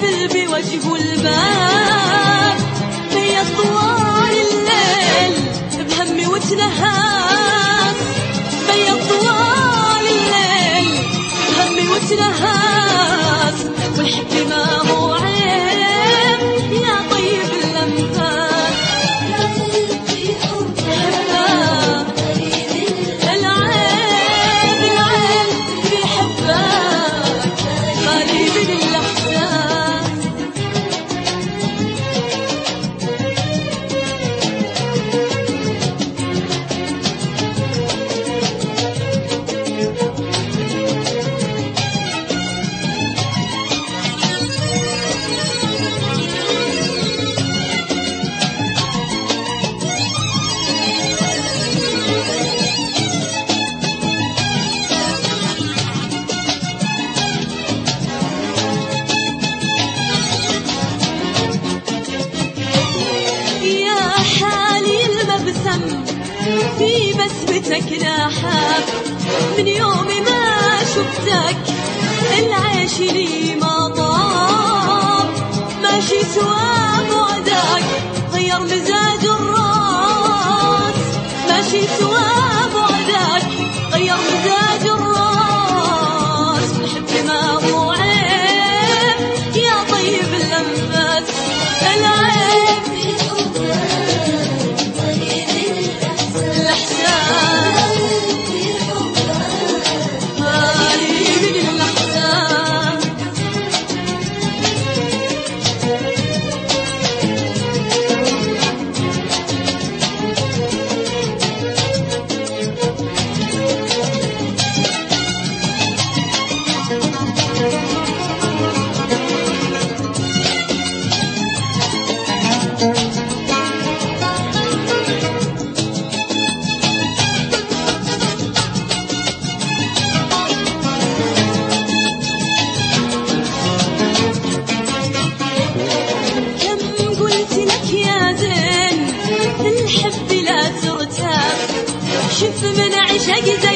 يقبل بوجهه الباب، بيض طوال الليل بهمي وتنهاس، بيض طوال الليل بهمي وتنهاس، والحب ما هو عيب يا طيب اللمفات، العيب العيب في حبك غالي من الإحساس. في بسمتك نحاب من يومي ما شفتك، العيش لي ما طاب، ماشي سوى بعدك غير مزاج الراس، ماشي سوى بعدك غير مزاج الراس، الحب ما هو عيب يا طيب اللمات، العيب شف من عشق